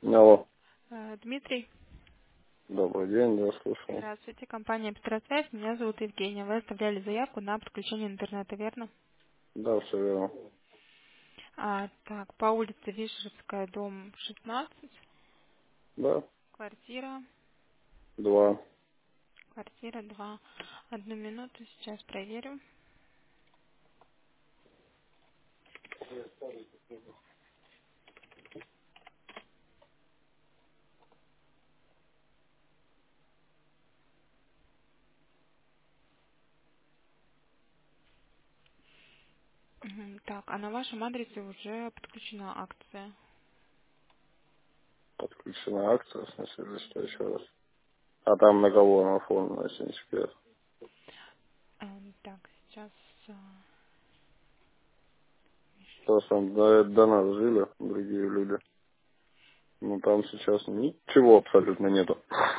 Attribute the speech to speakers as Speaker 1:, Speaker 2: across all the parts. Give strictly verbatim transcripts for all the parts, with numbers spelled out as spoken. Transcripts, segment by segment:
Speaker 1: Алло,
Speaker 2: Э, Дмитрий,
Speaker 1: добрый день, да, слушаю.
Speaker 2: здравствуйте. Компания «Петросвязь». Меня зовут Евгения. Вы оставляли заявку на подключение интернета, верно?
Speaker 1: Да, все верно.
Speaker 2: А, так, по улице Вишерская, дом шестнадцать,
Speaker 1: Да,
Speaker 2: квартира,
Speaker 1: два.
Speaker 2: квартира два. Одну минуту, сейчас проверю. Мгм, так, а на вашем адресе уже подключена акция.
Speaker 1: Подключена акция, в смысле, за что еще раз? А там на кого она оформлена, если не секрет?
Speaker 2: Эм, так, сейчас... а,
Speaker 1: Просто там до, до нас жили другие люди. Ну там сейчас ничего абсолютно нету.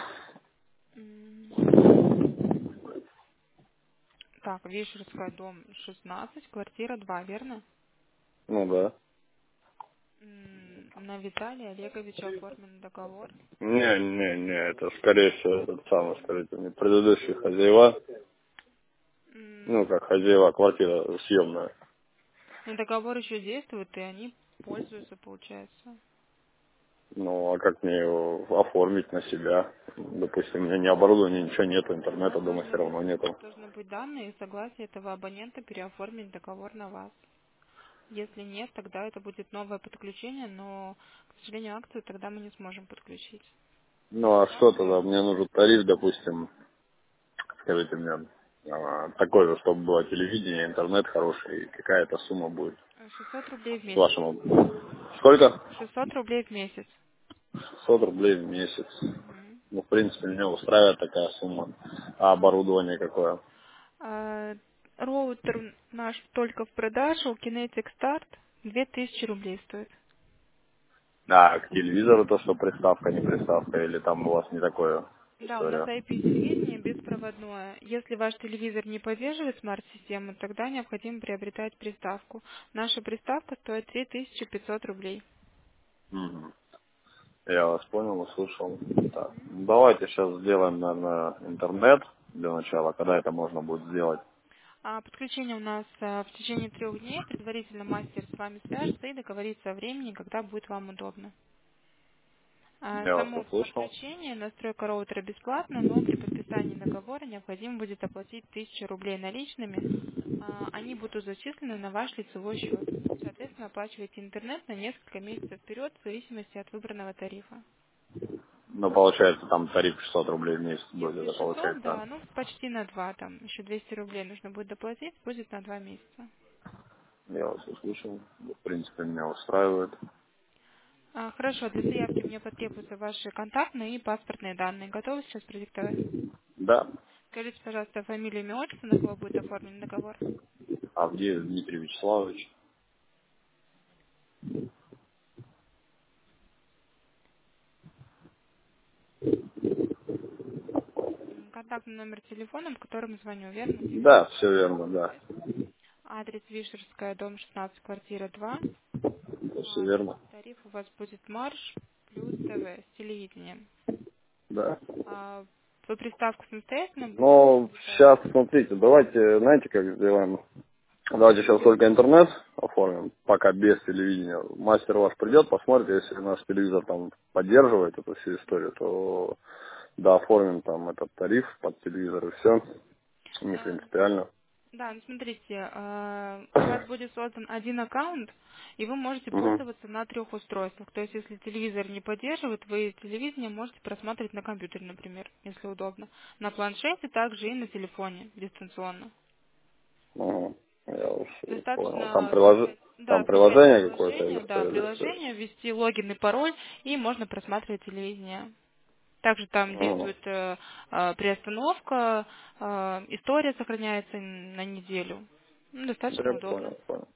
Speaker 2: м, так, Вишерская, дом шестнадцать, квартира два, верно?
Speaker 1: Ну да.
Speaker 2: М, На Виталия Олеговича оформлен договор.
Speaker 1: Не, не, не, это скорее всего этот самый, скажите мне, предыдущие хозяева. Ну,
Speaker 2: М,
Speaker 1: как хозяева, квартира съемная.
Speaker 2: Ну, договор еще действует, и они пользуются, получается.
Speaker 1: Ну, а как мне его оформить на себя? Допустим, у меня ни оборудования, ничего нету,
Speaker 2: У
Speaker 1: интернета
Speaker 2: нас
Speaker 1: дома все
Speaker 2: должны быть,
Speaker 1: равно нету.
Speaker 2: должны быть данные и согласие этого абонента переоформить договор на вас. Если нет, тогда это будет новое подключение, но, к сожалению, акцию тогда мы не сможем подключить.
Speaker 1: Ну, а что тогда? Мне нужен тариф, допустим, скажите мне, а, такой же, чтобы было телевидение, интернет хороший, и какая-то сумма будет
Speaker 2: Э, шестьсот рублей в
Speaker 1: с
Speaker 2: месяц.
Speaker 1: вашим. Сколько?
Speaker 2: шестьсот рублей в месяц.
Speaker 1: шестьсот рублей в месяц.
Speaker 2: Мгм.
Speaker 1: Ну, в принципе, меня устраивает такая сумма. А оборудование какое?
Speaker 2: А, роутер наш только в продажу, Kinetic Start, две тысячи рублей стоит.
Speaker 1: А, к телевизору то, что приставка, не приставка, или там у вас не такое
Speaker 2: Да, у нас
Speaker 1: история?
Speaker 2: ай пи-телевидение беспроводное. Если ваш телевизор не поддерживает смарт-систему, тогда необходимо приобретать приставку. Наша приставка стоит три тысячи пятьсот рублей.
Speaker 1: Мгм. Я вас понял, услышал. Так, ну, давайте сейчас сделаем, наверное, интернет для начала, когда это можно будет сделать.
Speaker 2: А подключение у нас а, в течение трех дней. Предварительно мастер с вами свяжется и договорится о времени, когда будет вам удобно. А,
Speaker 1: Я вас
Speaker 2: Само
Speaker 1: услышал.
Speaker 2: подключение, настройка роутера бесплатно, но при подписании договора необходимо будет оплатить тысячу рублей наличными. А, Они будут зачислены на ваш лицевой счет. Соответственно, оплачиваете интернет на несколько месяцев вперед в зависимости от выбранного тарифа.
Speaker 1: Ну, получается, там тариф шестьсот рублей в месяц будет,
Speaker 2: Если
Speaker 1: это
Speaker 2: шестьсот,
Speaker 1: получается.
Speaker 2: да, ну почти на два, там еще двести рублей нужно будет доплатить, будет на два месяца.
Speaker 1: Я вас услышал. В принципе, меня устраивает.
Speaker 2: А, хорошо, для заявки мне потребуются ваши контактные и паспортные данные. Готовы сейчас продиктовать?
Speaker 1: Да.
Speaker 2: Скажите, пожалуйста, фамилию, имя, отчество, на кого будет оформлен договор?
Speaker 1: Авдеев Дмитрий Вячеславович.
Speaker 2: М, Контактный номер телефона, по которому звоню, верно?
Speaker 1: Да, все верно, да.
Speaker 2: Адрес Вишерская, дом шестнадцать, квартира два.
Speaker 1: Все
Speaker 2: А,
Speaker 1: верно.
Speaker 2: Тариф у вас будет марш плюс ТВ с телевидением.
Speaker 1: Да.
Speaker 2: А, Вы приставку самостоятельно будете
Speaker 1: Но
Speaker 2: приобретать?
Speaker 1: сейчас, смотрите, давайте, знаете, как сделаем? Давайте сейчас только интернет оформим, пока без телевидения. Мастер ваш придет, посмотрит, если наш телевизор там поддерживает эту всю историю, то да, оформим там этот тариф под телевизор и все. Не
Speaker 2: А,
Speaker 1: принципиально.
Speaker 2: Да, ну смотрите, а, у вас будет создан один аккаунт, и вы можете
Speaker 1: Мгм.
Speaker 2: пользоваться на трех устройствах. То есть, если телевизор не поддерживает, вы телевидение можете просматривать на компьютере, например, если удобно. На планшете, также и на телефоне дистанционно.
Speaker 1: Ага. Я уж понял. Там,
Speaker 2: Достаточно
Speaker 1: прилож...
Speaker 2: скачать, да,
Speaker 1: там
Speaker 2: скачать
Speaker 1: приложение какое-то
Speaker 2: приложение,
Speaker 1: или что?
Speaker 2: да,
Speaker 1: Или что?
Speaker 2: приложение, ввести логин и пароль, и можно просматривать телевидение. Также там
Speaker 1: Ага.
Speaker 2: действует э, э, приостановка, э, история сохраняется на неделю. Ну,
Speaker 1: Да,
Speaker 2: достаточно
Speaker 1: я
Speaker 2: удобно.
Speaker 1: понял, понял.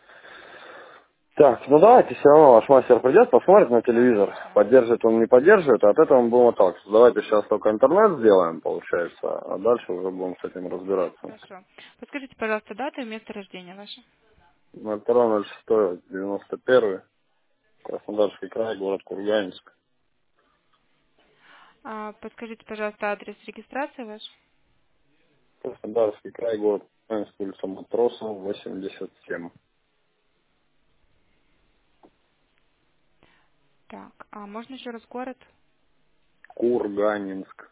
Speaker 1: Так, ну давайте все равно ваш мастер придет, посмотрит на
Speaker 2: Да,
Speaker 1: телевизор.
Speaker 2: конечно.
Speaker 1: Поддерживает он, не поддерживает, а от этого мы будем отталкиваться. Давайте сейчас только интернет сделаем, получается, а дальше уже будем с этим разбираться.
Speaker 2: Хорошо. Подскажите, пожалуйста, дату и место рождения ваше.
Speaker 1: На второй ноль шестой девяносто первый, Краснодарский край, город Курганинск.
Speaker 2: А, подскажите, пожалуйста, адрес регистрации ваш?
Speaker 1: Краснодарский край, город Ульяновск, улица Матросова, восемьдесят семь.
Speaker 2: Так, а можно еще раз город?
Speaker 1: Курганинск.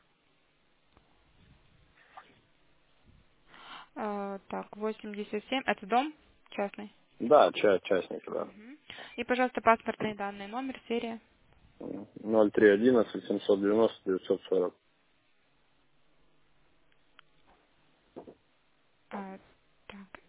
Speaker 2: А, так, восемьдесят семь. Это дом частный?
Speaker 1: Да, ча частник, да.
Speaker 2: Мгм. И, пожалуйста, паспортные данные. Номер, серия.
Speaker 1: ноль три одиннадцать семьсот девяносто девятьсот сорок.
Speaker 2: А, так,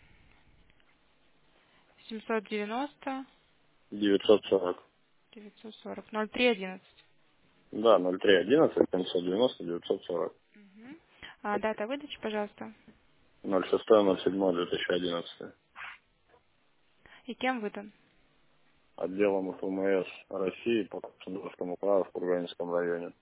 Speaker 2: семьсот девяносто
Speaker 1: девятьсот сорок.
Speaker 2: девятьсот сорок. ноль три одиннадцать.
Speaker 1: Да, ноль три одиннадцать семьсот девяносто девятьсот сорок.
Speaker 2: Мгм. А, дата выдачи, пожалуйста.
Speaker 1: ноль шесть ноль семь две тысячи одиннадцать.
Speaker 2: И кем выдан?
Speaker 1: Отделом ФМС России по Краснодарскому краю в Курганинском районе.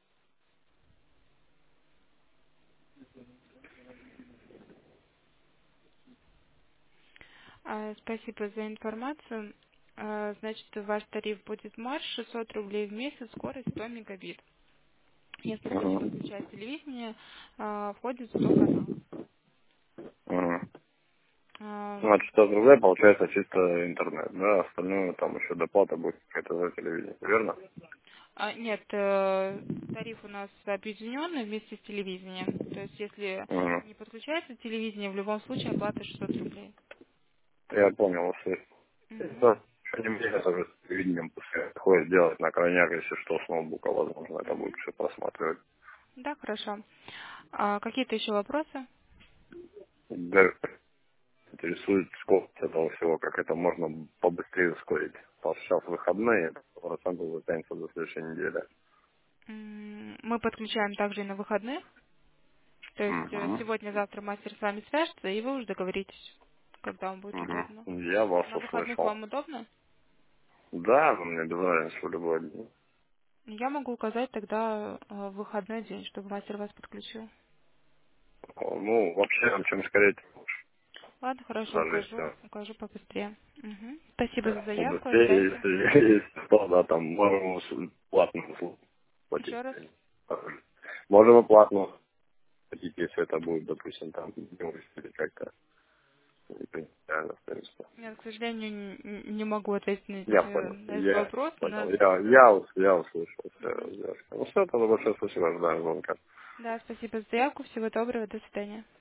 Speaker 2: А, спасибо за информацию. А, значит, ваш тариф будет марш шестьсот рублей в месяц, скорость сто мегабит. Если будете
Speaker 1: Угу.
Speaker 2: подключать телевидение, а, входит сто каналов.
Speaker 1: Угу.
Speaker 2: А,
Speaker 1: Ну, от шестьсот рублей получается чисто интернет, да, остальное там еще доплата будет какая-то за телевидение, верно?
Speaker 2: а, нет, э, тариф у нас объединенный вместе с телевидением. То есть, если
Speaker 1: Угу.
Speaker 2: не подключается телевидение, в любом случае оплата шестьсот рублей.
Speaker 1: Я понял вас.
Speaker 2: Мгм.
Speaker 1: Это не мне это же с телевидением пускай ходит делать на крайняк, если что, с ноутбука, возможно, это будет
Speaker 2: Мгм.
Speaker 1: все просматривать.
Speaker 2: Да, хорошо. А, какие-то еще вопросы?
Speaker 1: Да, интересует скорость этого всего, как это можно побыстрее ускорить. Потому что сейчас выходные, сто процентов затянется до следующей недели.
Speaker 2: М, Мы подключаем также и на выходных. То есть э,
Speaker 1: Угу.
Speaker 2: сегодня-завтра мастер с вами свяжется, и вы уже договоритесь, когда вам будет удобно.
Speaker 1: Угу. Я вас
Speaker 2: На выходных
Speaker 1: услышал.
Speaker 2: вам удобно?
Speaker 1: Да, вы мне без разницы в любой день.
Speaker 2: Я могу указать тогда э, выходной день, чтобы мастер вас подключил.
Speaker 1: Ну, вообще, чем скорее, тем лучше.
Speaker 2: Ладно, хорошо,
Speaker 1: Даже
Speaker 2: укажу,
Speaker 1: если,
Speaker 2: укажу побыстрее. Мгм. Спасибо за
Speaker 1: да,
Speaker 2: заявку,
Speaker 1: побыстрее,
Speaker 2: ожидайте.
Speaker 1: если есть что, да, там, можем с- платно услуг платить.
Speaker 2: Еще раз.
Speaker 1: Можем и платно платить, если это будет, допустим, там, или как-то не принципиально, в принципе.
Speaker 2: Нет, к сожалению, н- н- не могу ответить на,
Speaker 1: Я
Speaker 2: э,
Speaker 1: понял,
Speaker 2: на этот
Speaker 1: я
Speaker 2: вопрос. У
Speaker 1: понял,
Speaker 2: нас...
Speaker 1: я, я, ус- я услышал, все,
Speaker 2: Мгм.
Speaker 1: девушка. Ну, все, тогда большое спасибо, ожидаю звонка.
Speaker 2: Да, спасибо за заявку. Всего доброго. До свидания.